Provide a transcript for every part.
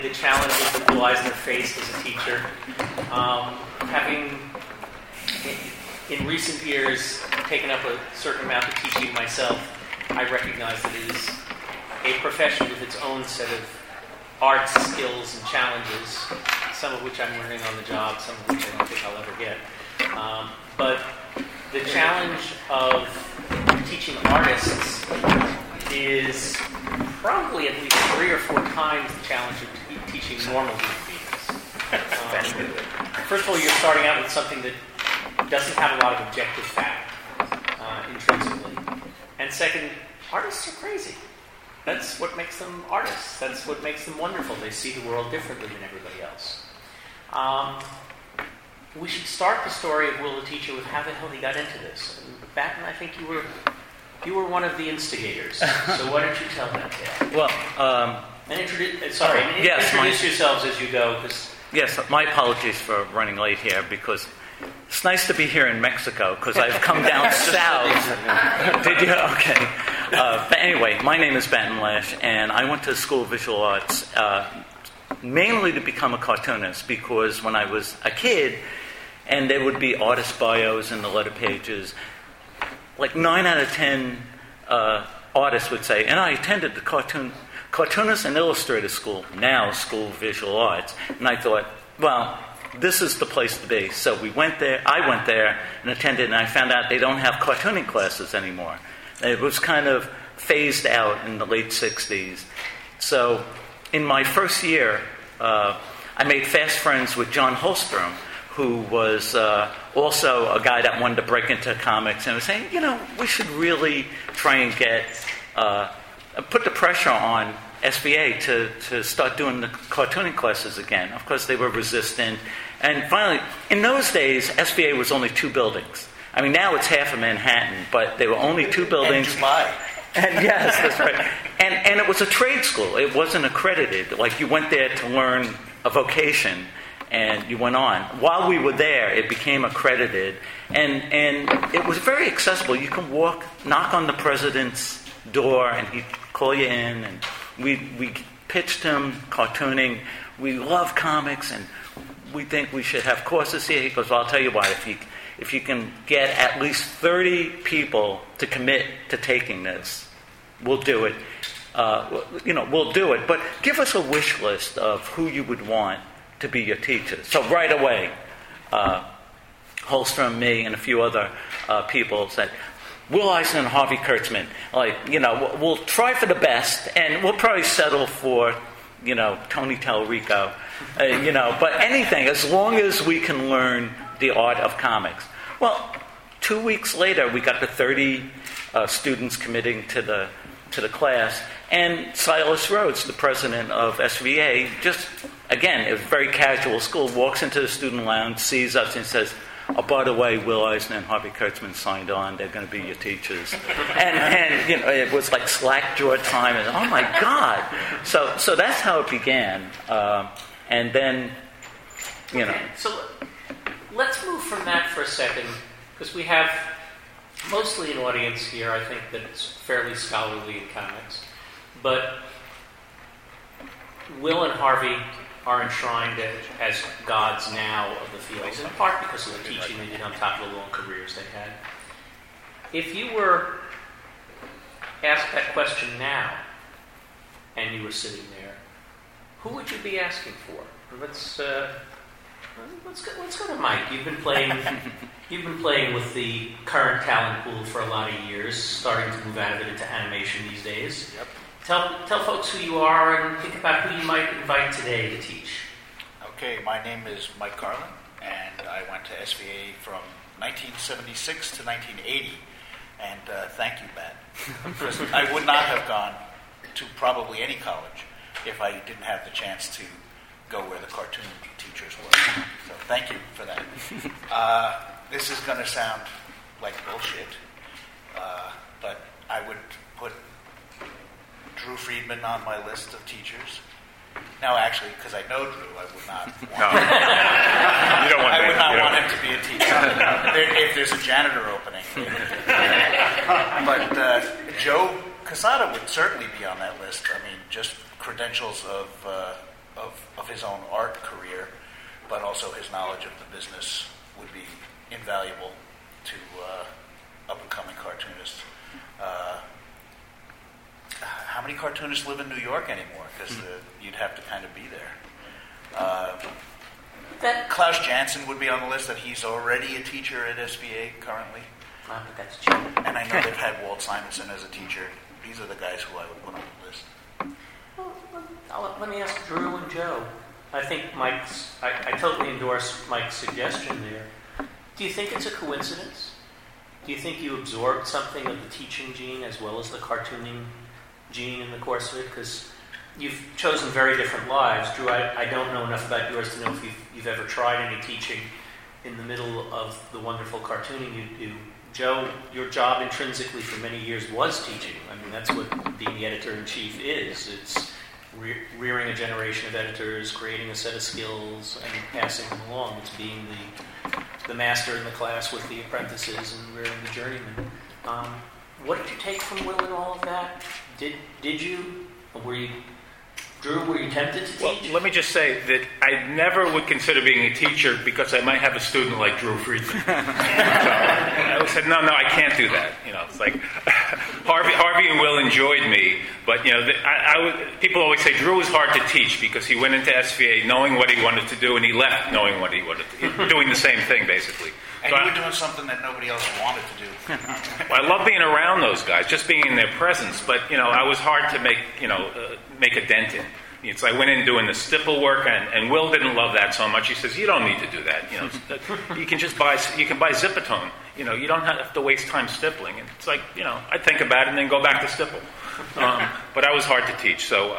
The challenges that Will Eisner faced as a teacher, having in recent years taken up a certain amount of teaching myself, I recognize that it is a profession with its own set of arts, skills, and challenges, some of which I'm learning on the job, some of which I don't think I'll ever get. But the challenge of teaching artists is probably at least 3 or 4 times the challenge of teaching normal human beings. First of all, you're starting out with something that doesn't have a lot of objective fact intrinsically. And second, artists are crazy. That's what makes them artists. That's what makes them wonderful. They see the world differently than everybody else. We should start the story of Will the teacher with how the hell he got into this. Batten, I think you were one of the instigators. So why don't you tell that tale? Well, introduce yourselves as you go. Yes, my apologies for running late here because it's nice to be here in Mexico because I've come down south. Did you? Okay. But anyway, my name is Batten Lash, and I went to the School of Visual Arts mainly to become a cartoonist because when I was a kid, and there would be artist bios in the letter pages, like 9 out of 10 artists would say, and I attended the Cartoonist and Illustrator School, now School of Visual Arts. And I thought, well, this is the place to be. So I went there and attended, and I found out they don't have cartooning classes anymore. It was kind of phased out in the late 60s. So in my first year, I made fast friends with John Holstrom, who was also a guy that wanted to break into comics and was saying, we should really try and put the pressure on SVA to start doing the cartooning classes again. Of course, they were resistant. And finally, in those days, SVA was only 2 buildings. I mean, now it's half of Manhattan, but there were only 2 buildings. And July. And yes, that's right. And it was a trade school. It wasn't accredited. Like, you went there to learn a vocation, and you went on. While we were there, it became accredited, and it was very accessible. You can knock on the president's door, and he'd call you in, and we pitched him cartooning. We love comics, and we think we should have courses here. He goes, well, I'll tell you what, if you can get at least 30 people to commit to taking this, we'll do it. We'll do it. But give us a wish list of who you would want to be your teachers. So right away, Holstrom, me, and a few other people said, Will Eisner and Harvey Kurtzman. We'll try for the best, and we'll probably settle for, Tony Tallarico. But anything, as long as we can learn the art of comics. Well, 2 weeks later, we got the 30 students committing to the class, and Silas Rhodes, the president of SVA, just, again, it was a very casual school, walks into the student lounge, sees us, and says, oh, by the way, Will Eisner and Harvey Kurtzman signed on. They're going to be your teachers. and it was like slack jaw time. And oh, my God. So that's how it began. And then, Okay, so let's move from that for a second, because we have mostly an audience here, I think, that's fairly scholarly in comics. But Will and Harvey are enshrined as gods now of the field, in part because of the teaching they did on top of the long careers they had. If you were asked that question now, and you were sitting there, who would you be asking for? Let's go to Mike. You've been playing with the current talent pool for a lot of years, starting to move out of it into animation these days. Yep. Tell folks who you are and think about who you might invite today to teach. Okay, my name is Mike Carlin, and I went to SVA from 1976 to 1980. And thank you, Bat. I would not have gone to probably any college if I didn't have the chance to go where the cartoon teachers were. So thank you for that. This is going to sound like bullshit, but I would put Drew Friedman on my list of teachers. Now, actually, because I know Drew, I would not want him. You don't want I would not want him to be a teacher if there's a janitor opening. But Joe Quesada would certainly be on that list. I mean, just credentials of his own art career, but also his knowledge of the business would be invaluable to up-and-coming cartoonists. How many cartoonists live in New York anymore? Because you'd have to kind of be there. Klaus Janson would be on the list, that he's already a teacher at SVA currently. But that's true. And I know they've had Walt Simonson as a teacher. These are the guys who I would put on the list. Well, let me ask Drew and Joe. I think I totally endorse Mike's suggestion there. Do you think it's a coincidence? Do you think you absorbed something of the teaching gene as well as the cartooning gene in the course of it? Because you've chosen very different lives. Drew, I don't know enough about yours to know if you've ever tried any teaching in the middle of the wonderful cartooning you do. Joe, your job intrinsically for many years was teaching. I mean, that's what being the editor-in-chief is. It's rearing a generation of editors, creating a set of skills, and passing them along. It's being the master in the class with the apprentices and rearing the journeyman. What did you take from Will in all of that? Did you? Drew, were you tempted to teach? Well, let me just say that I never would consider being a teacher because I might have a student like Drew Friedman. So I said, no, I can't do that. It's like Harvey and Will enjoyed me, but people always say Drew was hard to teach because he went into SVA knowing what he wanted to do, and he left knowing what he wanted to do, doing the same thing basically. And you were doing something that nobody else wanted to do. Well, I love being around those guys, just being in their presence. But I was hard to make a dent in. It's like I went in doing the stipple work, and Will didn't love that so much. He says, "You don't need to do that. You can just buy Zipatone. You don't have to waste time stippling." And it's like I think about it and then go back to stipple. But I was hard to teach, so.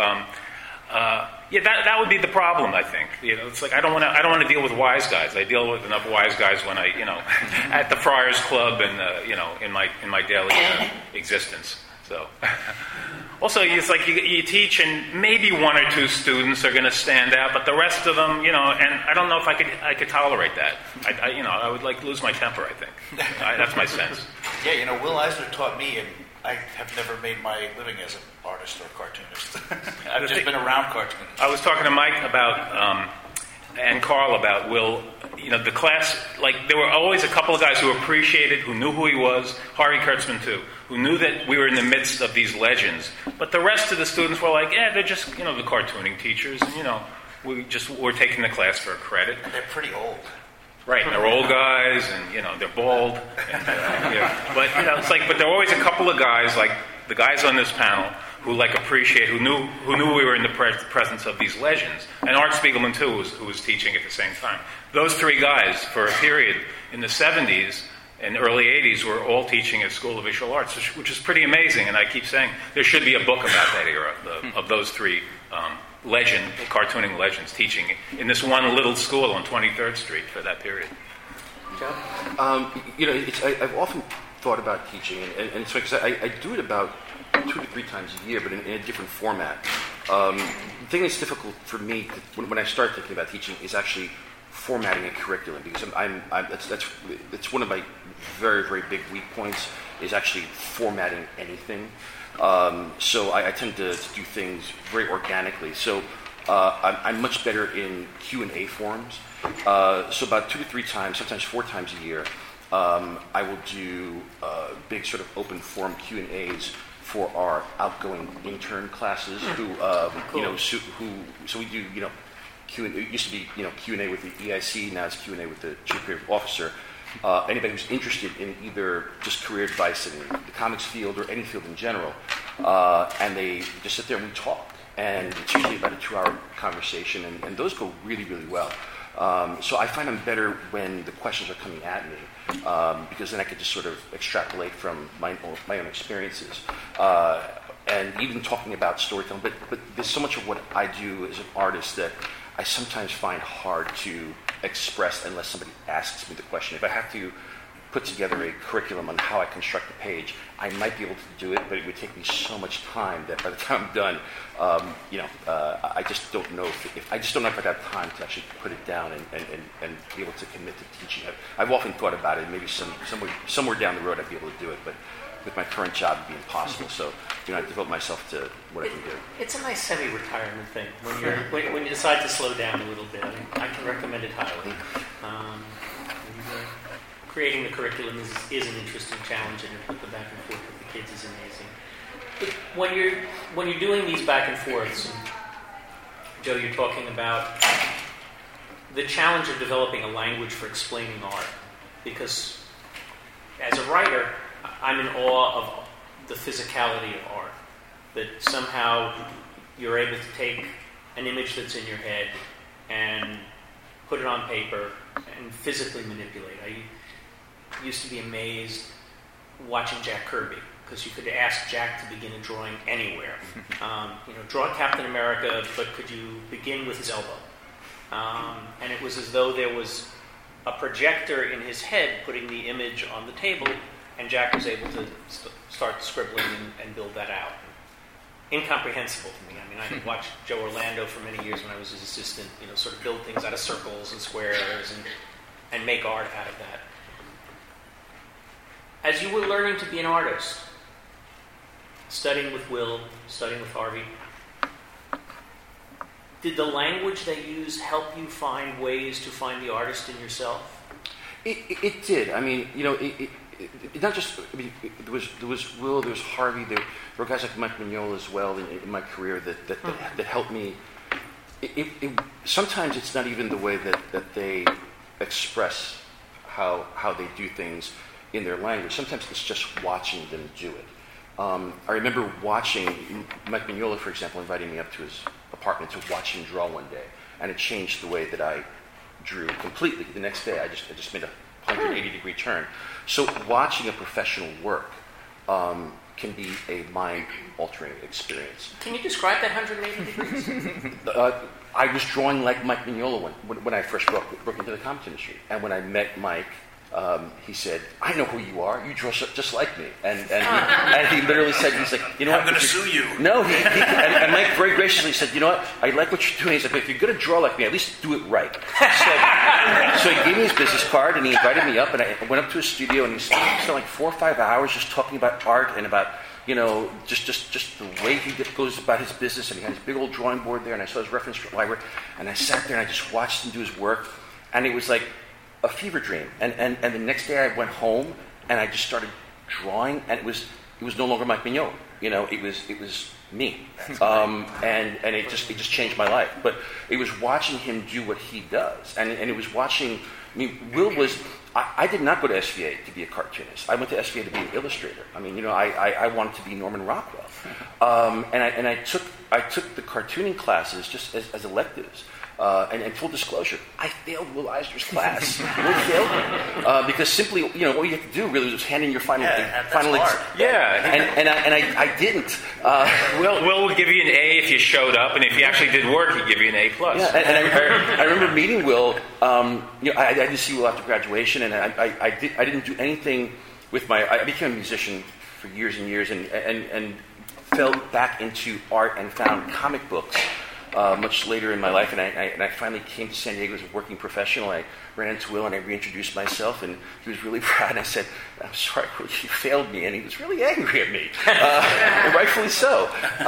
That would be the problem, I think. It's like I don't want to deal with wise guys. I deal with enough wise guys when I, at the Friars Club and in my daily existence. So, also, it's like you teach, and maybe one or two students are going to stand out, but the rest of them, and I don't know if I could tolerate that. I would lose my temper. I think that's my sense. Yeah, Will Eisner taught me, and I have never made my living as an artist or cartoonist. I've just been around cartoonists. I was talking to Mike about and Carl about Will. The class, there were always a couple of guys who appreciated, who knew who he was, Harvey Kurtzman too, who knew that we were in the midst of these legends. But the rest of the students were like, they're just, the cartooning teachers, and, we're taking the class for credit. And they're pretty old. Right, and they're old guys, and, they're bald. And, But, it's like, but there were always a couple of guys, like the guys on this panel, who appreciate, who knew we were in the presence of these legends, and Art Spiegelman too, who was teaching at the same time. Those three guys, for a period in the 70s and early 80s, were all teaching at School of Visual Arts, which is pretty amazing. And I keep saying there should be a book about that era of those three cartooning legends teaching in this one little school on 23rd Street for that period. I've often thought about teaching, and it's because I do it about 2 to 3 times a year, but in a different format. The thing that's difficult for me when I start thinking about teaching is actually formatting a curriculum, because that's one of my very, very big weak points, is actually formatting anything. So I tend to do things very organically. So I'm much better in Q&A forums. So about 2 to 3 times, sometimes 4 times a year, I will do big sort of open forum Q&As for our outgoing intern classes who we do Q&A. It used to be Q&A with the EIC, now it's Q&A with the Chief Creative Officer. Anybody who's interested in either just career advice in the comics field or any field in general, and they just sit there and we talk. And it's usually about a 2-hour conversation, and those go really, really well. So I find I'm better when the questions are coming at me, because then I can just sort of extrapolate from my own experiences. And even talking about storytelling, but there's so much of what I do as an artist that I sometimes find hard to express unless somebody asks me the question. If I have to put together a curriculum on how I construct a page, I might be able to do it, but it would take me so much time that by the time I'm done, I just don't know if I have time to actually put it down and be able to commit to teaching. I've often thought about it. Maybe somewhere down the road I'd be able to do it, but with my current job would be impossible. So, I devote myself to what I can do. It's a nice semi-retirement thing when you decide to slow down a little bit. I can recommend it highly. Creating the curriculum is an interesting challenge, and the back and forth with the kids is amazing. But when you're doing these back and forths, and Joe, you're talking about the challenge of developing a language for explaining art, because as a writer, I'm in awe of the physicality of art, that somehow you're able to take an image that's in your head and put it on paper and physically manipulate. I used to be amazed watching Jack Kirby, because you could ask Jack to begin a drawing anywhere. Draw Captain America, but could you begin with his elbow? And it was as though there was a projector in his head putting the image on the table, and Jack was able to start scribbling and build that out. Incomprehensible to me. I mean, I had watched Joe Orlando for many years when I was his assistant, sort of build things out of circles and squares and make art out of that. As you were learning to be an artist, studying with Will, studying with Harvey, did the language they used help you find ways to find the artist in yourself? It did. I mean, not just. I mean, there was Will, there was Harvey, there were guys like Mike Mignola as well in my career that helped me. Sometimes it's not even the way that they express how they do things in their language. Sometimes it's just watching them do it. I remember watching Mike Mignola, for example, inviting me up to his apartment to watch him draw one day, and it changed the way that I drew completely. The next day, I just made a 180-degree turn. So watching a professional work can be a mind-altering experience. Can you describe that 180 degrees? I was drawing like Mike Mignola when I first broke into the comics industry, and when I met Mike, he said, "I know who you are. You draw just like me." And he literally said, "He's like, you know what? I'm going to sue you." No, and Mike very graciously said, "You know what? I like what you're doing." He's like, "If you're going to draw like me, at least do it right." So he gave me his business card and he invited me up, and I went up to his studio and he spent like 4 or 5 hours just talking about art and about just the way he goes about his business. And he had his big old drawing board there, and I saw his reference library, and I sat there and I just watched him do his work, and it was like a fever dream. And the next day I went home and I just started drawing, and it was no longer Mike Mignola. It was me. And it just changed my life. But it was watching him do what he does, and it was watching. I mean, Will was. I did not go to SVA to be a cartoonist. I went to SVA to be an illustrator. I mean, I wanted to be Norman Rockwell, and I took the cartooning classes just as electives. And full disclosure, I failed Will Eisner's class. Will failed me because simply, what you had to do really was hand in your final exam. Yeah, and I didn't. Will would give you an A if you showed up, and if you actually did work, he'd give you an A+. Yeah, and I remember meeting Will. I didn't see Will after graduation, and I didn't do anything with I became a musician for years and years, and fell back into art and found comic books. Much later in my life, and I finally came to San Diego as a working professional. I ran into Will and I reintroduced myself, and he was really proud. And I said, "I'm sorry, Will, you failed me," and he was really angry at me, and rightfully so.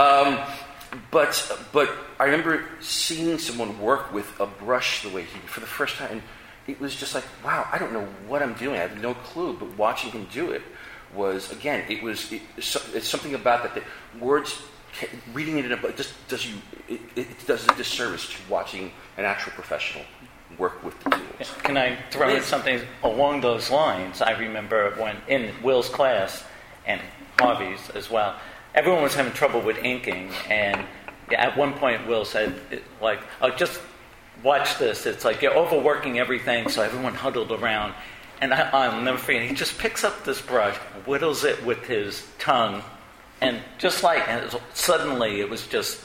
But I remember seeing someone work with a brush the way he did for the first time, and it was just like, wow, I don't know what I'm doing. I have no clue. But watching him do it was, again, it's something about that words. Reading it in a book just does a disservice to watching an actual professional work with the tools. Can I throw in something along those lines? I remember when in Will's class and Harvey's as well, everyone was having trouble with inking, and at one point Will said, like, "Oh, just watch this. It's like you're overworking everything," so everyone huddled around. And I'll never forget, he just picks up this brush, whittles it with his tongue, and suddenly it was just,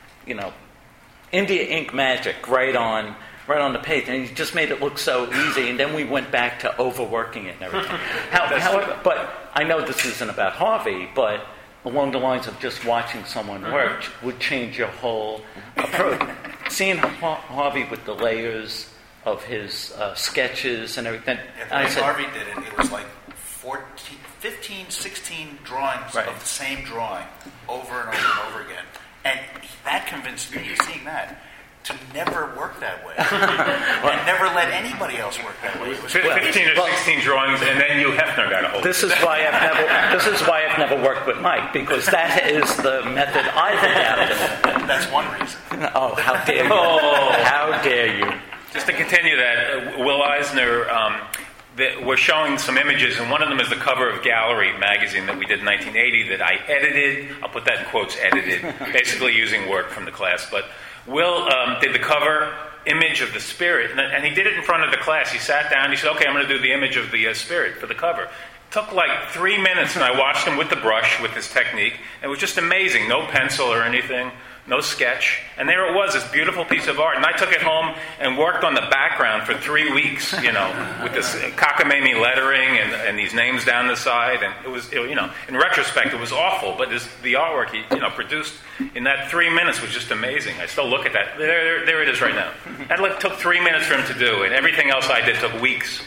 India ink magic right on the page, and he just made it look so easy. And then we went back to overworking it and everything. However, but I know this isn't about Harvey, but along the lines of just watching someone work would change your whole approach. Seeing Harvey with the layers of his sketches and everything. Yeah, the way Harvey did it, it was like 15, 16 drawings Right. of the same drawing over and over and over again. And that convinced me, seeing that, to never work that way. And never let anybody else work that way. It was 15 or 16 drawings, and then Hugh Hefner got a hold of it. This is why I've never worked with Mike, because that is the method I've adapted. That's one reason. Oh, how dare you! How dare you! Just to continue that, Will Eisner, we're showing some images, and one of them is the cover of Gallery magazine that we did in 1980 that I edited. I'll put that in quotes, edited, basically using work from the class. But Will did the cover image of the spirit, and he did it in front of the class. He sat down, he said, okay, I'm going to do the image of the spirit for the cover. It took like 3 minutes, and I watched him with the brush, with his technique. It was just amazing. No pencil or anything. No sketch. And there it was, this beautiful piece of art. And I took it home and worked on the background for 3 weeks, with this cockamamie lettering and these names down the side. And it was, in retrospect, it was awful. But the artwork he, produced in that 3 minutes was just amazing. I still look at that. There it is right now. That took 3 minutes for him to do. And everything else I did took weeks.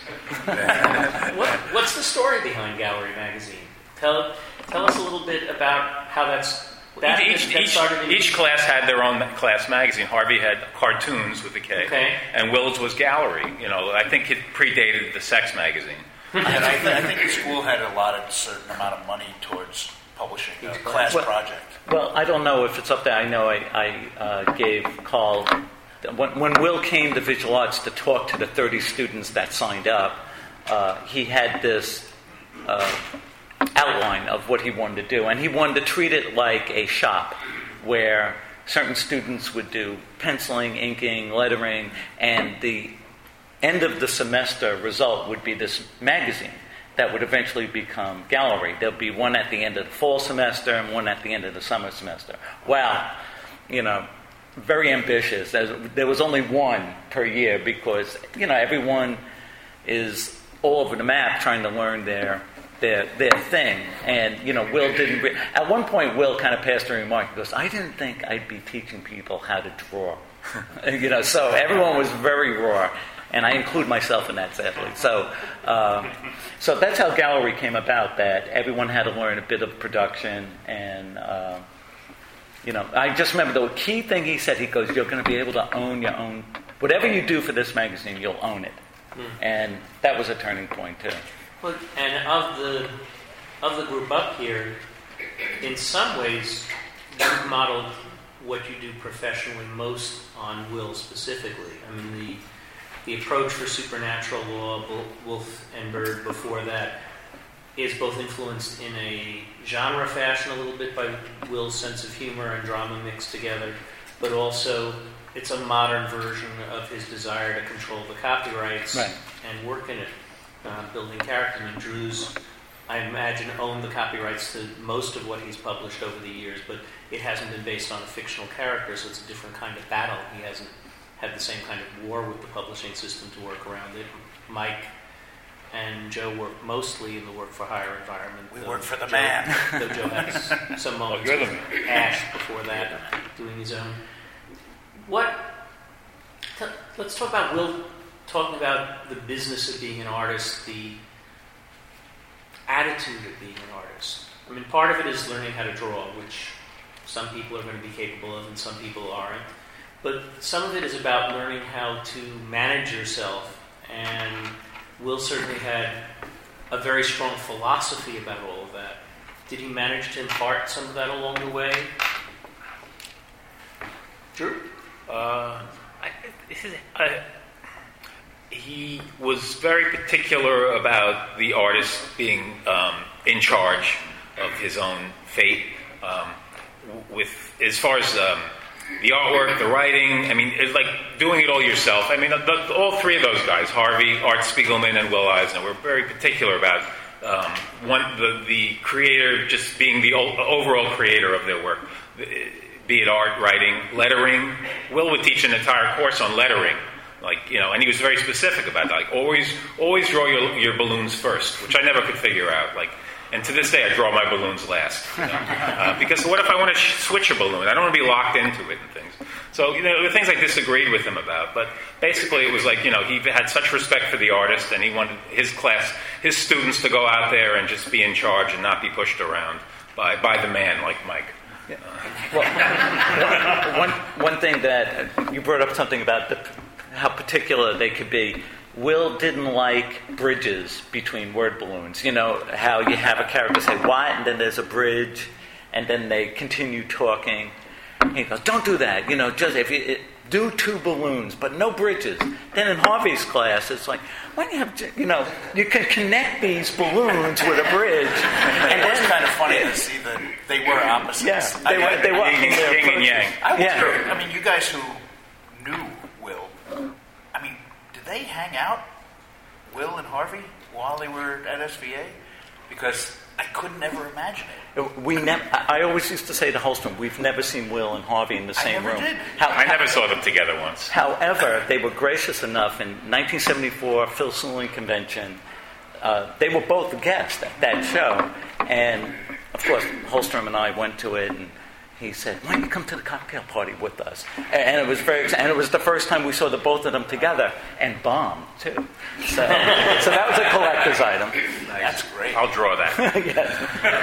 What's the story behind Gallery magazine? Tell us a little bit about how that's... Each class had their own class magazine. Harvey had Cartoons with a K, and Will's was Gallery. I think it predated the Sex magazine. And I think the school had allotted a certain amount of money towards publishing a class project. Well, I don't know if it's up there. I know I gave Carl, when Will came to Visual Arts to talk to the 30 students that signed up, he had this outline of what he wanted to do, and he wanted to treat it like a shop where certain students would do penciling, inking, lettering, and the end of the semester result would be this magazine that would eventually become Gallery. There'll be one at the end of the fall semester and one at the end of the summer semester. Wow, very ambitious. There was only one per year because everyone is all over the map trying to learn their thing. And, Will didn't... At one point, Will kind of passed a remark. He goes, I didn't think I'd be teaching people how to draw. So everyone was very raw. And I include myself in that, sadly. So that's how Gallery came about, that everyone had to learn a bit of production. And, I just remember the key thing he said, he goes, you're going to be able to own your own... Whatever you do for this magazine, you'll own it. And that was a turning point, too. Well, and of the group up here, in some ways, you've modeled what you do professionally most on Will specifically. I mean, the approach for Supernatural Law, Wolf and Bird before that, is both influenced in a genre fashion a little bit by Will's sense of humor and drama mixed together, but also it's a modern version of his desire to control the copyrights and work in it. Building characters. And Drew's, I imagine, owned the copyrights to most of what he's published over the years, but it hasn't been based on a fictional character, so it's a different kind of battle. He hasn't had the same kind of war with the publishing system to work around it. Mike and Joe work mostly in the work-for-hire environment. We work for the man. Though Joe has some moments with Ash before that, doing his own. Let's talk about Will talking about the business of being an artist, the attitude of being an artist. I mean, part of it is learning how to draw, which some people are going to be capable of and some people aren't. But some of it is about learning how to manage yourself. And Will certainly had a very strong philosophy about all of that. Did he manage to impart some of that along the way? Drew? He was very particular about the artist being in charge of his own fate. With as far as the artwork, the writing, I mean, it's like doing it all yourself. I mean, all three of those guys, Harvey, Art Spiegelman, and Will Eisner, were very particular about the creator just being the overall creator of their work, be it art, writing, lettering. Will would teach an entire course on lettering. And he was very specific about that. Always draw your balloons first, which I never could figure out. And to this day, I draw my balloons last. Because what if I want to switch a balloon? I don't want to be locked into it and things. So, there were things I disagreed with him about, but basically it was like, he had such respect for the artist, and he wanted his class, his students to go out there and just be in charge and not be pushed around by the man like Mike. Yeah. Well, one thing that you brought up something about how particular they could be. Will didn't like bridges between word balloons. How you have a character say what, and then there's a bridge, and then they continue talking. He goes, don't do that. Just if you do 2 balloons, but no bridges. Then in Harvey's class, it's like, why don't you have, you can connect these balloons with a bridge. And it was kind of funny to see that they were opposites. Yeah, they were yin and yang. I mean, you guys who knew Will, did they hang out, Will and Harvey, while they were at SVA? Because I could never imagine it. I always used to say to Holstrom, we've never seen Will and Harvey in the same room. Did. I never saw them together once. However, they were gracious enough in 1974 Phil Seuling Convention. They were both guests at that show, and of course Holstrom and I went to it, and he said, "Why don't you come to the cocktail party with us?" And it was and it was the first time we saw the both of them together, and bombed too. So that was a collector's item. That's great. I'll draw that. Yes.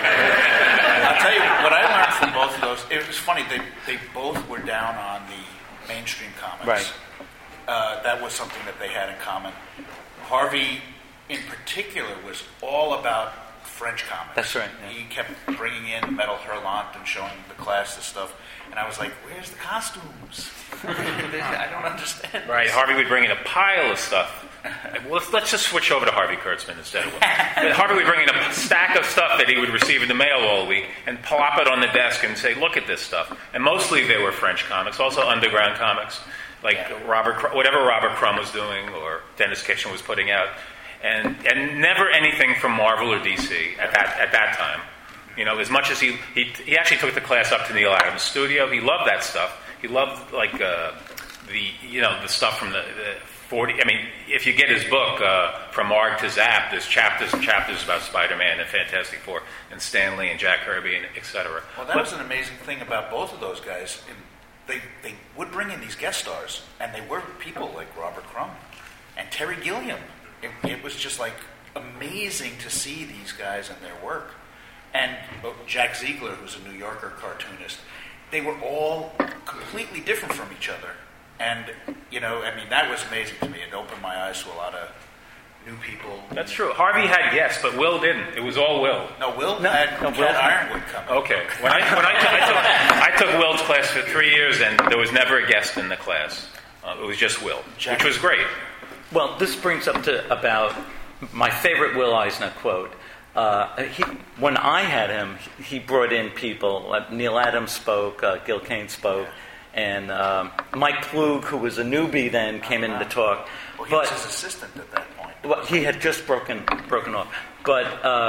I'll tell you what I learned from both of those. It was funny. They both were down on the mainstream comics. Right. That was something that they had in common. Harvey, in particular, was all about French comics. That's right. Yeah. He kept bringing in Metal Hurlant and showing the class this stuff. And I was like, where's the costumes? I don't understand. Right, Harvey would bring in a pile of stuff. Well, let's just switch over to Harvey Kurtzman instead. Harvey would bring in a stack of stuff that he would receive in the mail all week and plop it on the desk and say, look at this stuff. And mostly they were French comics, also underground comics, like whatever Robert Crumb was doing or Dennis Kitchen was putting out. And never anything from Marvel or DC at that time. As much as he actually took the class up to Neil Adams' studio. He loved that stuff. He loved the stuff from the 40. I mean, if you get his book From Arg to Zap, there's chapters and chapters about Spider-Man and Fantastic Four and Stan Lee and Jack Kirby and etc. Well, that was an amazing thing about both of those guys. They would bring in these guest stars, and they were people like Robert Crumb and Terry Gilliam. It was just like amazing to see these guys and their work. And Jack Ziegler, who's a New Yorker cartoonist, they were all completely different from each other. And, that was amazing to me. It opened my eyes to a lot of new people. That's true. Harvey had guests, but Will didn't. It was all Will. No, Will had Cat Ironwood come. Okay. When I took Will's class for 3 years, and there was never a guest in the class. It was just Will, which was great. Well, this brings up to about my favorite Will Eisner quote. When I had him, he brought in people. Neil Adams spoke, Gil Kane spoke, and Mike Plug, who was a newbie then, came in to talk. Well, he was his assistant at that point. Well, he had just broken off. But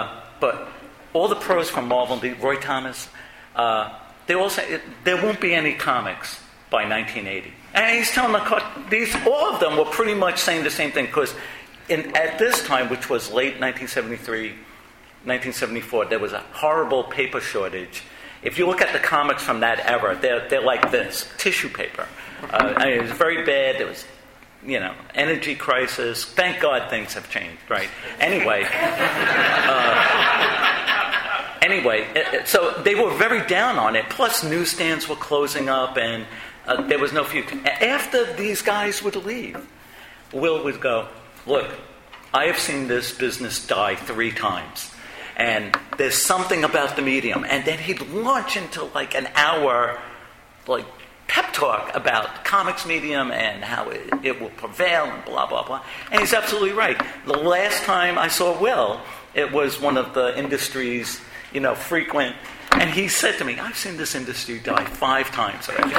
all the pros from Marvel, Roy Thomas, they all say there won't be any comics by 1980. And he's telling all of them were pretty much saying the same thing, because at this time, which was late 1973, 1974, there was a horrible paper shortage. If you look at the comics from that era, they're like this, tissue paper. It was very bad. There was, energy crisis. Thank God things have changed, right? Anyway, so they were very down on it. Plus, newsstands were closing up, and there was no future. After these guys would leave, Will would go, look, I have seen this business die 3 times. And there's something about the medium. And then he'd launch into like an hour pep talk about comics medium and how it will prevail and blah, blah, blah. And he's absolutely right. The last time I saw Will, it was one of the industry's, frequent. And he said to me, I've seen this industry die 5 times already.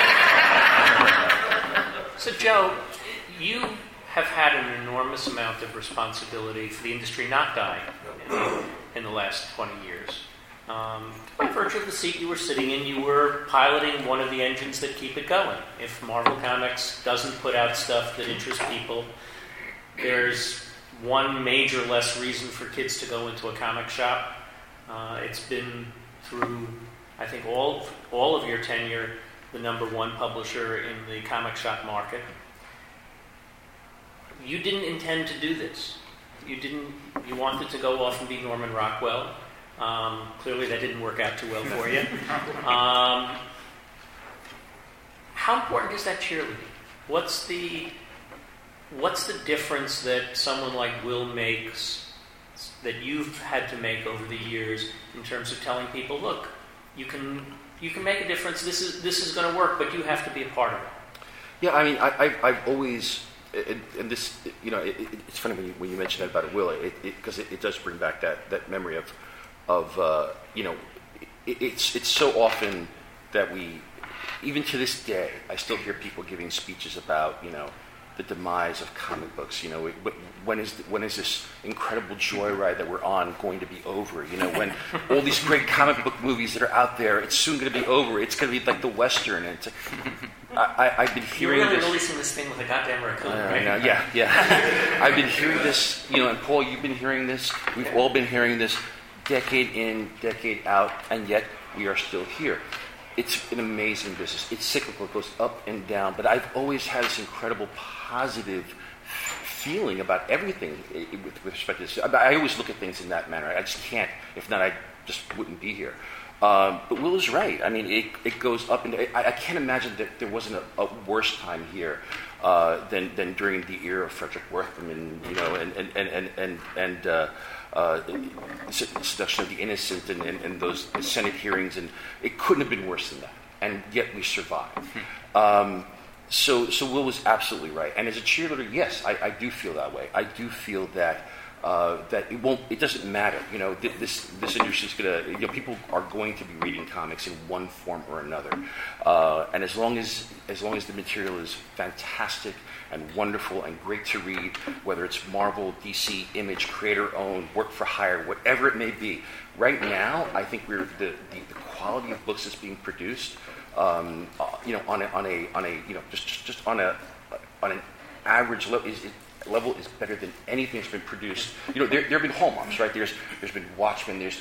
So, Joe, you have had an enormous amount of responsibility for the industry not dying in the last 20 years. By virtue of the seat you were sitting in, you were piloting one of the engines that keep it going. If Marvel Comics doesn't put out stuff that interests people, there's one major less reason for kids to go into a comic shop. It's been through, I think, all of your tenure, the number one publisher in the comic shop market. You didn't intend to do this. You wanted to go off and be Norman Rockwell. Clearly that didn't work out too well for you. How important is that cheerleading? What's the difference that someone like Will makes, that you've had to make over the years, in terms of telling people, look, you can make a difference. This is going to work, but you have to be a part of it. Yeah, I mean, I've always, and this, it's funny when you mention that about Will, because it does bring back that memory of it's so often that we, even to this day, I still hear people giving speeches about, the demise of comic books. When is this incredible joyride that we're on going to be over? When all these great comic book movies that are out there, it's soon going to be over. It's going to be like the Western. And it's I've been hearing You're really this. releasing this thing with a goddamn raccoon, right? Yeah. I've been hearing this, and Paul, you've been hearing this. We've all been hearing this decade in, decade out, and yet we are still here. It's an amazing business. It's cyclical. It goes up and down. But I've always had this incredible positive feeling about everything with respect to this. I always look at things in that manner. I just can't. If not, I just wouldn't be here. But Will is right. I mean, it goes up and down. I can't imagine that there wasn't a worse time here than during the era of Frederick Wertham and seduction of the innocent and those Senate hearings, and it couldn't have been worse than that. And yet we survived. So Will was absolutely right. And as a cheerleader, yes, I do feel that way. I do feel that it doesn't matter. This industry is gonna, people are going to be reading comics in one form or another. And as long as the material is fantastic and wonderful and great to read, whether it's Marvel, DC, Image, creator-owned, work for hire, whatever it may be. Right now, I think we're the quality of books that's being produced, on an average level is better than anything that's been produced. There have been hallmarks, right? There's been Watchmen. There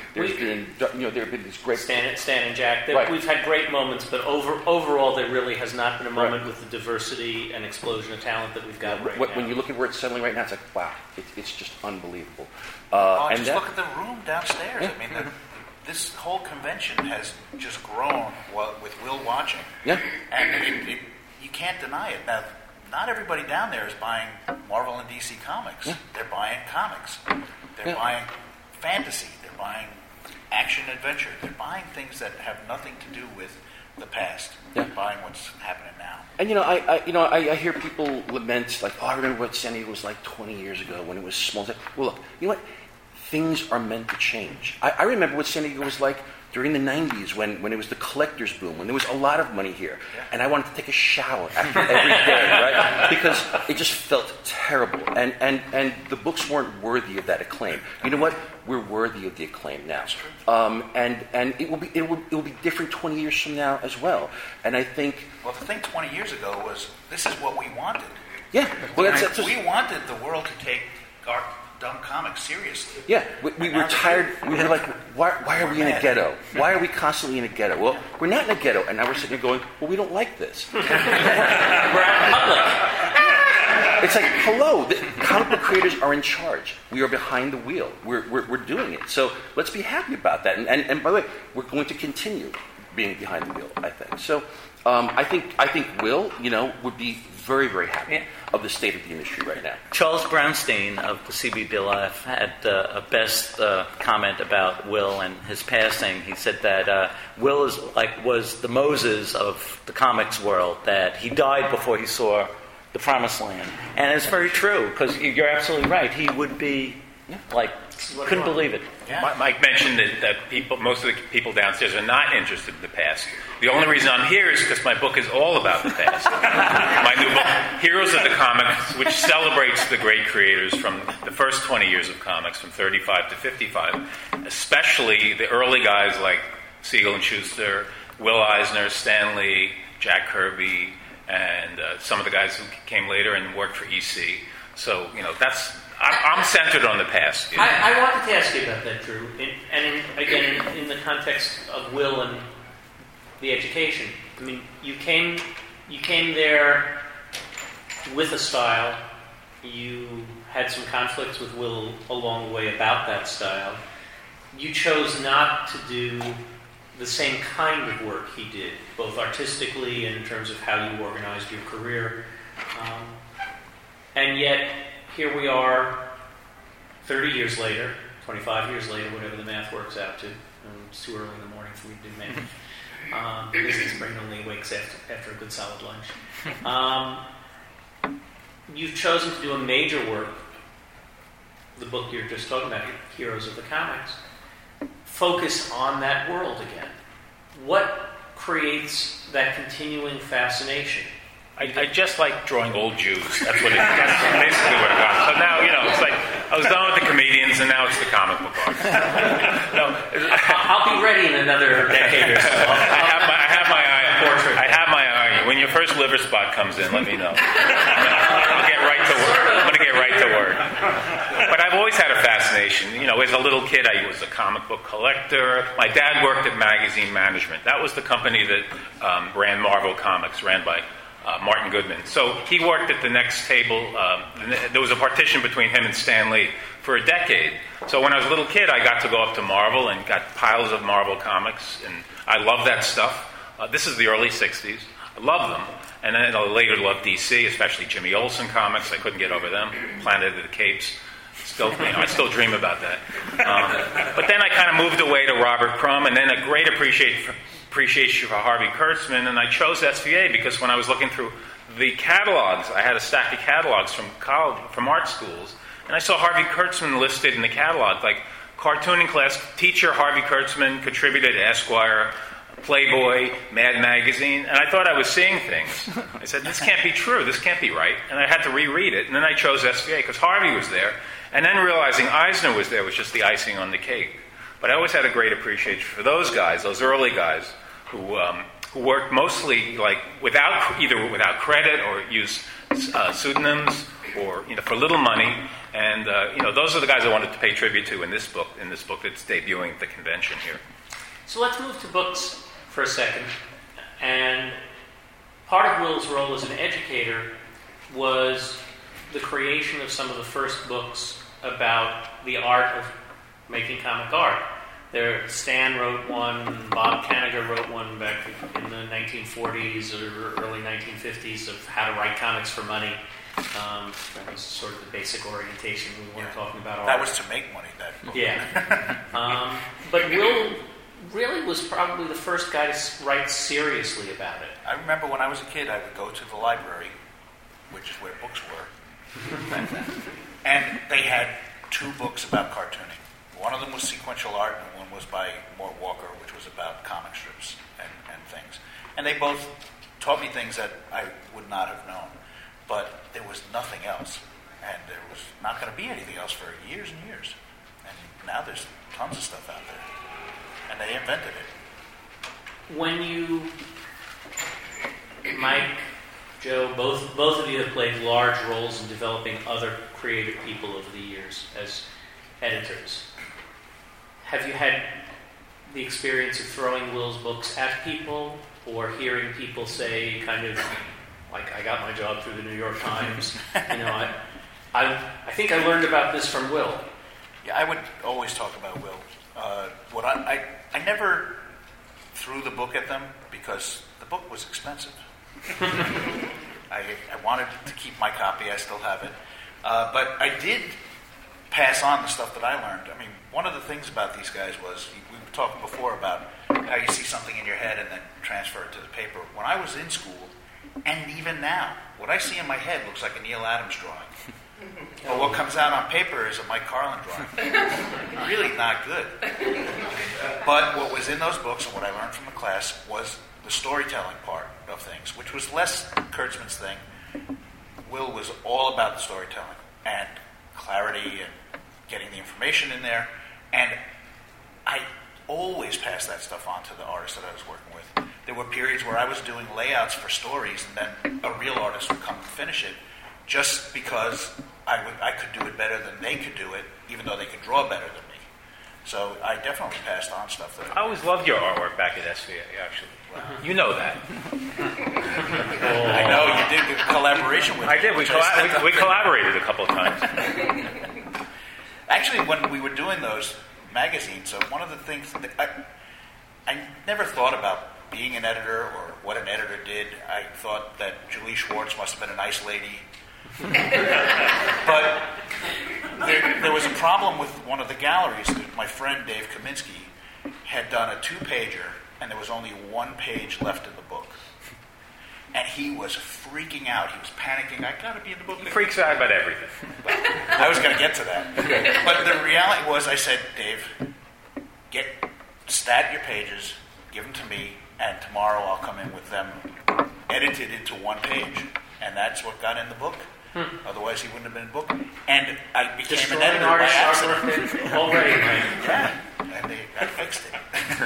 have been these great Stan and Jack. Right. We've had great moments, but overall, there really has not been a moment with the diversity and explosion of talent that we've got right now. When you look at where it's settling right now, it's like, wow, it's just unbelievable. Look at the room downstairs. Yeah. I mean, this whole convention has just grown with Will watching. Yeah. And you can't deny it. Now, not everybody down there is buying Marvel and DC comics. Yeah. They're buying comics. They're buying fantasy. They're buying action-adventure. They're buying things that have nothing to do with the past. Yeah. They're buying what's happening now. And I hear people lament, like, I remember what San Diego was like 20 years ago when it was small. Well, look, you know what? Things are meant to change. I remember what San Diego was like during the 90s when it was the collector's boom, when there was a lot of money here. Yeah. And I wanted to take a shower after every day, right? Because it just felt terrible. And the books weren't worthy of that acclaim. You know what? We're worthy of the acclaim now. And it will be different 20 years from now as well. And I think... Well, the thing 20 years ago was, this is what we wanted. Yeah. Well, we wanted the world to take our dumb comics seriously. Yeah, we were tired. We were like, why are we in a ghetto? Why are we constantly in a ghetto? Well, we're not in a ghetto, and now we're sitting here going, well, we don't like this. We're out in public. It's like, hello, the comic book creators are in charge. We are behind the wheel. We're doing it. So let's be happy about that. And by the way, we're going to continue being behind the wheel, I think. So I think Will, would be very, very happy of the state of the industry right now. Charles Brownstein of the CBBLF had a best comment about Will and his passing. He said that Will was the Moses of the comics world, that he died before he saw the promised land. And it's very true, because you're absolutely right. He would be couldn't believe it. Yeah. Mike mentioned that most of the people downstairs are not interested in the past. The only reason I'm here is because my book is all about the past. My new book, Heroes of the Comics, which celebrates the great creators from the first 20 years of comics, from 35 to 55, especially the early guys like Siegel and Schuster, Will Eisner, Stan Lee, Jack Kirby, and some of the guys who came later and worked for EC. So, I'm centered on the past. I wanted to ask you about that, Drew. In the context of Will and the education, I mean, you came there with a style. You had some conflicts with Will along the way about that style. You chose not to do the same kind of work he did, both artistically and in terms of how you organized your career. And yet, here we are 30 years later, 25 years later, whatever the math works out to. It's too early in the morning for me to do math. The business brain only wakes after a good solid lunch. You've chosen to do a major work, the book you're just talking about, Heroes of the Comics, focus on that world again. What creates that continuing fascination? I just like drawing old Jews. That's basically what it got. So now, it's like I was done with the comedians, and now it's the comic book art. I'll be ready in another decade or so. I have my eye. When your first liver spot comes in, let me know. I'll get right to work. I'm going to get right to work. But I've always had a fascination. As a little kid, I was a comic book collector. My dad worked at Magazine Management. That was the company that ran Marvel Comics, ran by Martin Goodman. So he worked at the next table. There was a partition between him and Stan Lee for a decade. So when I was a little kid, I got to go up to Marvel and got piles of Marvel comics, and I loved that stuff. This is the early 60s. I loved them. And then I later loved DC, especially Jimmy Olsen comics. I couldn't get over them. Planet of the Capes. I still dream about that. But then I kind of moved away to Robert Crumb, and then a great appreciation for Harvey Kurtzman, and I chose SVA because when I was looking through the catalogs, I had a stack of catalogs from college, from art schools, and I saw Harvey Kurtzman listed in the catalog, like cartooning class teacher Harvey Kurtzman contributed to Esquire, Playboy, Mad Magazine, and I thought I was seeing things. I said, this can't be true, this can't be right, and I had to reread it, and then I chose SVA because Harvey was there, and then realizing Eisner was there was just the icing on the cake. But I always had a great appreciation for those guys, those early guys, who worked mostly like without credit or used pseudonyms or for little money, and those are the guys I wanted to pay tribute to in this book that's debuting at the convention here. So let's move to books for a second. And part of Will's role as an educator was the creation of some of the first books about the art of making comic art. Stan wrote one, Bob Kanigher wrote one back in the 1940s or early 1950s of how to write comics for money. That was sort of the basic orientation we weren't talking about art. That was to make money, that book. Yeah. But Will really was probably the first guy to write seriously about it. I remember when I was a kid, I would go to the library, which is where books were, and they had 2 books about cartooning. One of them was sequential art, and one was by Mort Walker, which was about comic strips and things. And they both taught me things that I would not have known. But there was nothing else. And there was not going to be anything else for years and years. And now there's tons of stuff out there. And they invented it. When you, Mike, Joe, both of you have played large roles in developing other creative people over the years as editors. Have you had the experience of throwing Will's books at people or hearing people say kind of like, I got my job through the New York Times? I think I learned about this from Will. Yeah, I would always talk about Will. I never threw the book at them because the book was expensive. I wanted to keep my copy. I still have it. But I did pass on the stuff that I learned. I mean, one of the things about these guys was, we were talking before about how you see something in your head and then transfer it to the paper. When I was in school, and even now, what I see in my head looks like a Neil Adams drawing. But what comes out on paper is a Mike Carlin drawing. Really not good. But what was in those books and what I learned from the class was the storytelling part of things, which was less Kurtzman's thing. Will was all about the storytelling and clarity and getting the information in there. And I always passed that stuff on to the artists that I was working with. There were periods where I was doing layouts for stories and then a real artist would come and finish it just because I could do it better than they could do it, even though they could draw better than me. So I definitely passed on stuff that I always loved your artwork back at SVA, actually. You know that. I know you did a collaboration with me. I did. We collaborated a couple of times. Actually, when we were doing those magazines, so one of the things that I never thought about being an editor or what an editor did. I thought that Julie Schwartz must have been a nice lady. But there was a problem with one of the galleries. My friend Dave Kaminsky had done a 2-pager, and there was only 1 page left in the book. And he was freaking out. He was panicking. I got to be in the book. He freaks out about everything. I was going to get to that. But the reality was, I said, Dave, stat your pages, give them to me, and tomorrow I'll come in with them edited into 1 page. And that's what got in the book. Otherwise, he wouldn't have been in the book. And I became an editor by accident. Already. Yeah, and I fixed it.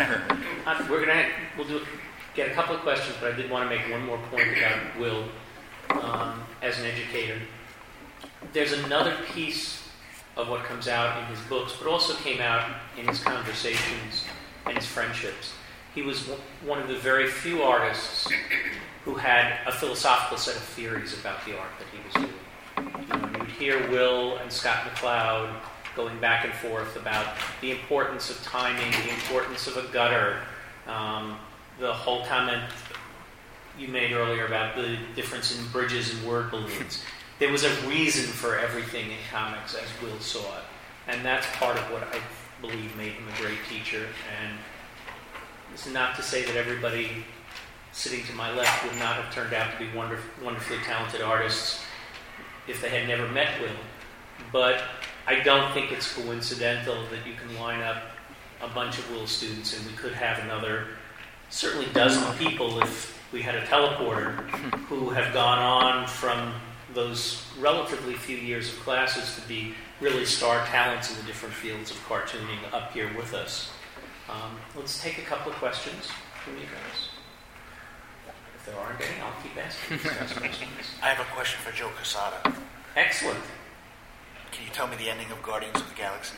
We'll get a couple of questions, but I did want to make one more point about Will as an educator. There's another piece of what comes out in his books, but also came out in his conversations and his friendships. He was one of the very few artists who had a philosophical set of theories about the art that he was doing. You'd hear Will and Scott McCloud going back and forth about the importance of timing, the importance of a gutter, the whole comment you made earlier about the difference in bridges and word balloons. There was a reason for everything in comics as Will saw it. And that's part of what I believe made him a great teacher. And it's not to say that everybody sitting to my left would not have turned out to be wonderfully talented artists if they had never met Will. But I don't think it's coincidental that you can line up a bunch of Will students and we could have another, certainly dozen people if we had a teleporter, who have gone on from those relatively few years of classes to be really star talents in the different fields of cartooning up here with us. Let's take a couple of questions from you guys. If there aren't any, I'll keep asking these questions. I have a question for Joe Quesada. Excellent. Can you tell me the ending of Guardians of the Galaxy?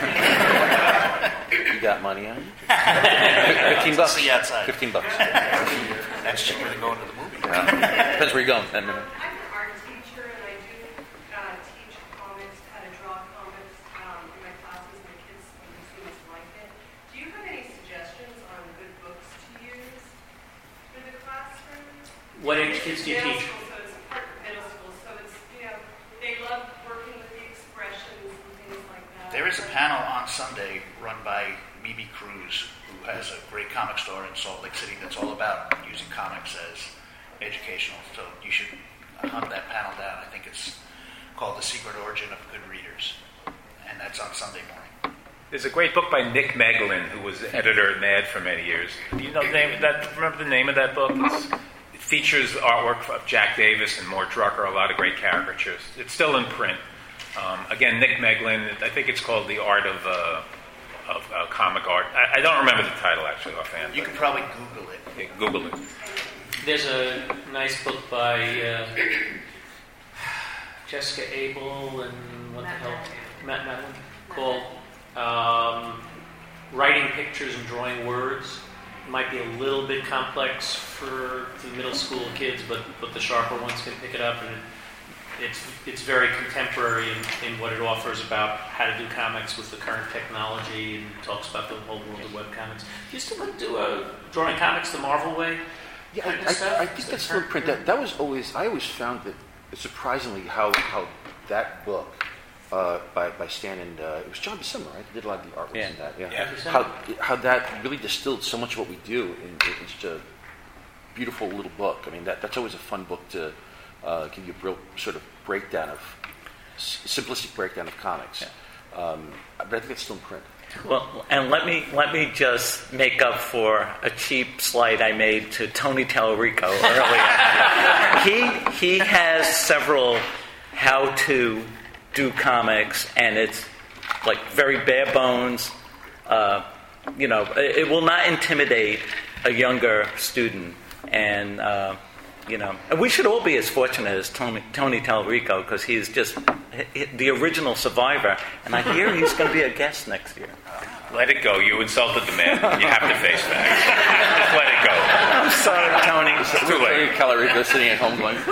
You got money on you? $15. See you outside. $15. That's cheaper than going to the movie. Depends where you're going. I'm an art teacher, and I do teach comics, how to draw comics in my classes, and the kids seem to like it. Do you have any suggestions on good books to use for the classroom? What age kids do you teach? So it's part of middle school, so it's, they love working with the expressions and things like that. There is a panel on Sunday run by Mimi Cruz, who has a great comic store in Salt Lake City that's all about using comics as educational. So you should hunt that panel down. I think it's called The Secret Origin of Good Readers. And that's on Sunday morning. There's a great book by Nick Meglin, who was editor at Mad for many years. Do you know the name of that? Remember the name of that book? It features artwork of Jack Davis and Mort Drucker, a lot of great caricatures. It's still in print. Again, Nick Meglin. I think it's called The Art of Comic Art. I don't remember the title actually offhand. You can probably Google it. Yeah, Google it. There's a nice book by Jessica Abel and Matt Madden, called Writing Pictures and Drawing Words. It might be a little bit complex for the middle school kids, but the sharper ones can pick it up, and it's very contemporary in what it offers about how to do comics with the current technology, and talks about the whole world of webcomics. Do you still do drawing comics the Marvel way? Yeah, I think that's still in print. That was always, I always found that surprisingly how that book by Stan and it was John Buscema, right? He did a lot of the artwork in that. Yeah. How that really distilled so much of what we do in such a beautiful little book. I mean, that's always a fun book to give you a real sort of simplistic breakdown of comics. Yeah. But I think it's still in print. Well, and let me just make up for a cheap slight I made to Tony Tallarico earlier. He has several how to do comics, and it's like very bare bones. It will not intimidate a younger student, and and we should all be as fortunate as Tony Tallarico, because he's just the original survivor, and I hear he's going to be a guest next year. Let it go. You insulted the man. You have to face facts. Just let it go. I'm sorry, Tony. It's too late. Calorico sitting at home going,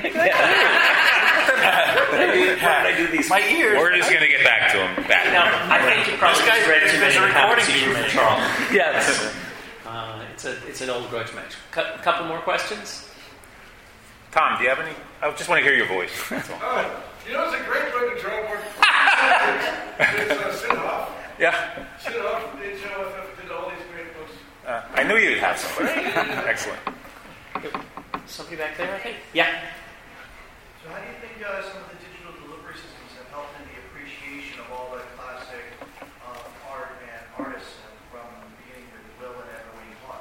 My ears. We're just going to get back to him. Now, I think you probably This guy- read too there's many a recording competition feature. Charles. Yes. It's an old grudge match. Couple more questions? Tom, do you have any? I just want to hear your voice. That's all. You know, it's a great book to draw work. It's Sinhoff. Yeah. Sinhoff did all these great books. I knew you'd have somebody. Excellent. Somebody back there, I think? Yeah. So how do you think some of the digital delivery systems have helped in the appreciation of all the classic art and artists from beginning with Will and Everly Hart?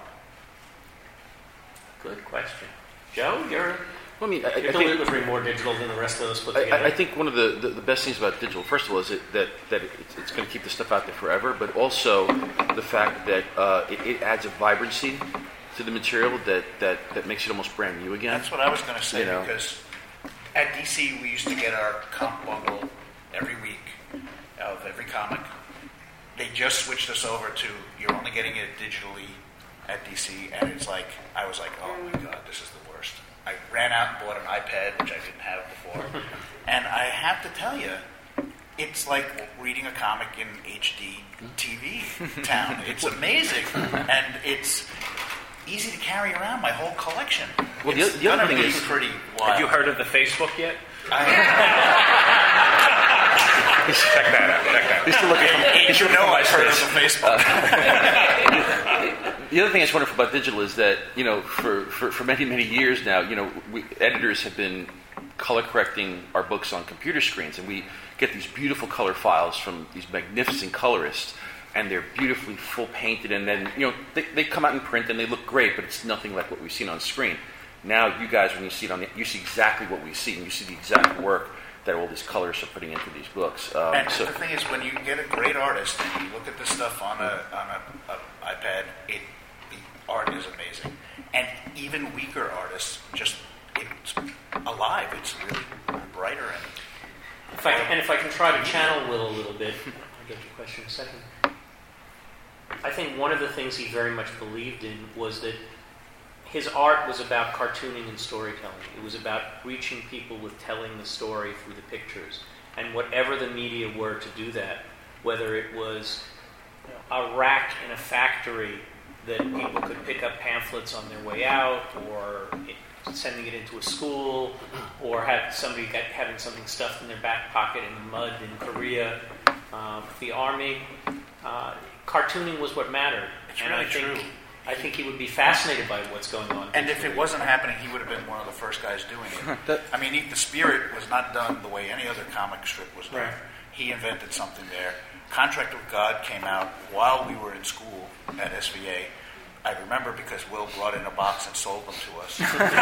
Good question. Joe, you're I think delivering more digital than the rest of us put together. I think one of the best things about digital, first of all, is that it's going to keep the stuff out there forever, but also the fact that it adds a vibrancy to the material that makes it almost brand new again. That's what I was going to say, You know. because at DC we used to get our comp bundle every week of every comic. They just switched us over to you're only getting it digitally at DC, and it's like I was like, oh my god, this is the worst. I ran out and bought an iPad, which I didn't have before, and I have to tell you, it's like reading a comic in HD TV town. It's amazing, and it's easy to carry around my whole collection. Well, It's the other gonna thing be is- pretty wild. Have you heard of the Facebook yet? I, Check that out. Check that out. you know I've heard of the Facebook. The other thing that's wonderful about digital is that, for many, many years now, editors have been color correcting our books on computer screens, and we get these beautiful color files from these magnificent colorists, and they're beautifully full painted, and then, they come out in print and they look great, but it's nothing like what we've seen on screen. Now, you guys, when you see it you see exactly what we see, and you see the exact work that all these colorists are putting into these books. And the thing is, when you get a great artist and you look at this stuff on a iPad, the art is amazing. And even weaker artists, it's alive. It's really brighter. If I can try to channel Will a little bit, I'll get your question in a second. I think one of the things he very much believed in was that his art was about cartooning and storytelling. It was about reaching people with telling the story through the pictures. And whatever the media were to do that, whether it was a rack in a factory that people could pick up pamphlets on their way out, or sending it into a school, or having something stuffed in their back pocket in the mud in Korea, the army. Cartooning was what mattered. It's really true. I think he would be fascinated by what's going on. And if it wasn't happening, he would have been one of the first guys doing it. I mean, The Spirit was not done the way any other comic strip was done. Right. He invented something there. Contract with God came out while we were in school at SVA. I remember because Will brought in a box and sold them to us.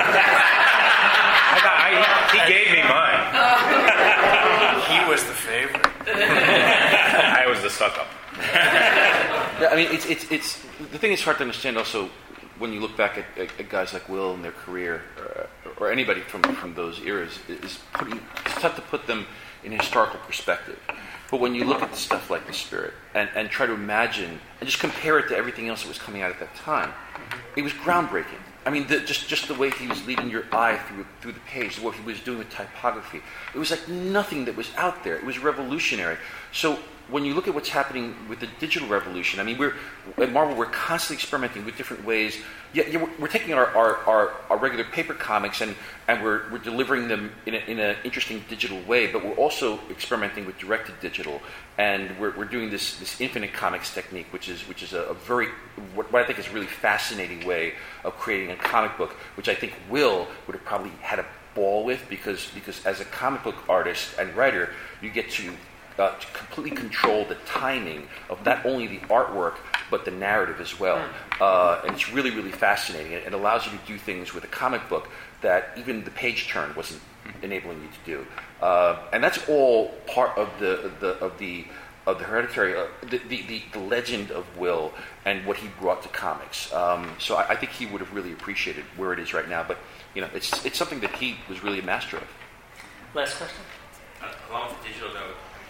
He gave me mine. He was the favorite. I was the suck-up. Yeah, I mean, it's the thing is hard to understand also when you look back at guys like Will and their career, or anybody from those eras, it's tough to put them in historical perspective. But when you look at the stuff like The Spirit and try to imagine and just compare it to everything else that was coming out at that time, it was groundbreaking. I mean, just the way he was leading your eye through the page, what he was doing with typography, it was like nothing that was out there. It was revolutionary. So when you look at what's happening with the digital revolution, I mean, at Marvel, we're constantly experimenting with different ways. Yeah, we're taking our regular paper comics and we're delivering them in an interesting digital way, but we're also experimenting with directed digital, and we're doing this infinite comics technique, which is a very what I think is a really fascinating way of creating a comic book, which I think Will would have probably had a ball with because as a comic book artist and writer, you get to completely control the timing of not only the artwork but the narrative as well, and it's really, really fascinating. It allows you to do things with a comic book that even the page turn wasn't enabling you to do, and that's all part of the hereditary, the legend of Will and what he brought to comics. So I think he would have really appreciated where it is right now. But it's something that he was really a master of. Last question. Along with digital, though,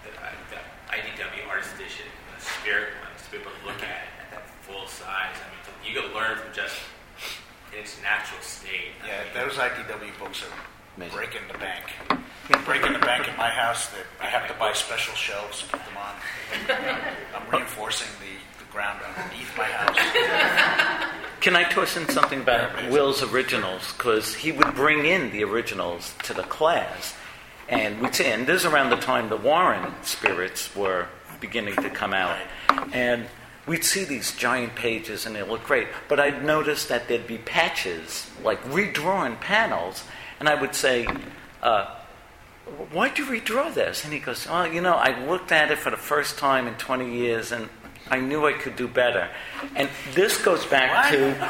the IDW Artist Edition, the Spirit ones, to be able to look at it at that full size. I mean, you can learn from just in its natural state. Yeah, those IDW books are Amazing. breaking the bank. Breaking the bank in my house. That I have to buy special shelves to put them on. I'm reinforcing the ground underneath my house. Can I toss in something about Will's originals? Because he would bring in the originals to the class, and we'd say, and this is around the time the Warren spirits were beginning to come out, and we'd see these giant pages, and they look great. But I'd notice that there'd be patches, like redrawn panels, and I would say, why'd you redraw this? And he goes, well, I looked at it for the first time in 20 years, and I knew I could do better. And this goes back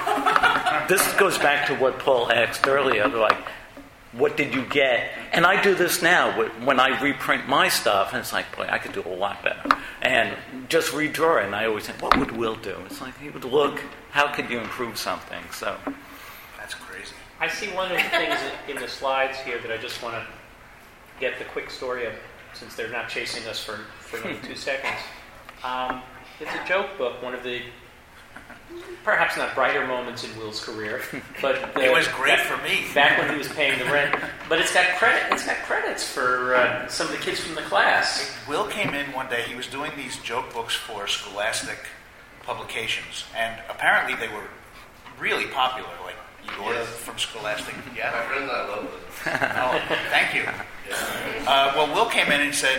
to what Paul asked earlier, like, what did you get? And I do this now when I reprint my stuff, and it's like, boy, I could do a lot better. And just redraw it, and I always think, what would Will do? It's like, he would look, how could you improve something? So That's crazy. I see one of the things in the slides here that I just want to get the quick story of, since they're not chasing us for another 2 seconds. It's a joke book, one of the perhaps not brighter moments in Will's career, but It was great for me. back when he was paying the rent. But it's got credits for some of the kids from the class. Will came in one day. He was doing these joke books for Scholastic publications, and apparently they were really popular. Like you order from Scholastic. Yeah, My friends, I love it. Oh, thank you. Well, Will came in and said,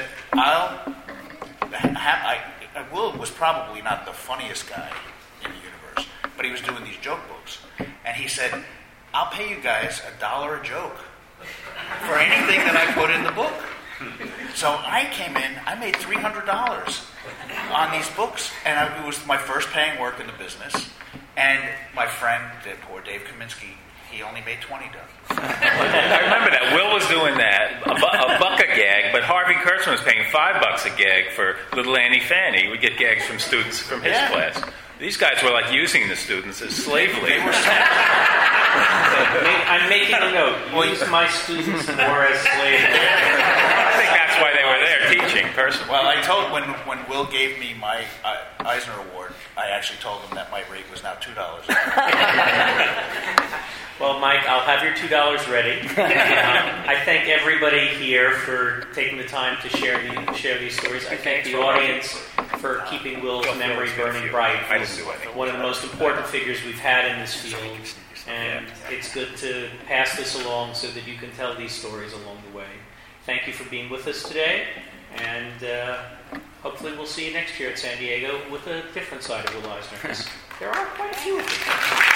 Will was probably not the funniest guy in the universe, but he was doing these joke books. And he said, I'll pay you guys $1 a joke for anything that I put in the book. So I came in, I made $300 on these books. And it was my first paying work in the business. And my friend, poor Dave Kaminsky, he only made $20. I remember that. Will was doing that, a buck a gag, but Harvey Kurtzman was paying $5 a gag for Little Annie Fanny. He would get gags from students from his class. These guys were like using the students as slave labor. I'm making a note. Use my students more as slaves. I think that's why they were there teaching personally. Well, I told when Will gave me my Eisner Award, I actually told him that my rate was now $2. Well, Mike, I'll have your $2 ready. I thank everybody here for taking the time to share these stories. I thank the audience for keeping Will's memory burning bright. He's one of the most important figures we've had in this field, and it's good to pass this along so that you can tell these stories along the way. Thank you for being with us today, and hopefully we'll see you next year at San Diego with a different side of Will Eisner. There are quite a few of them.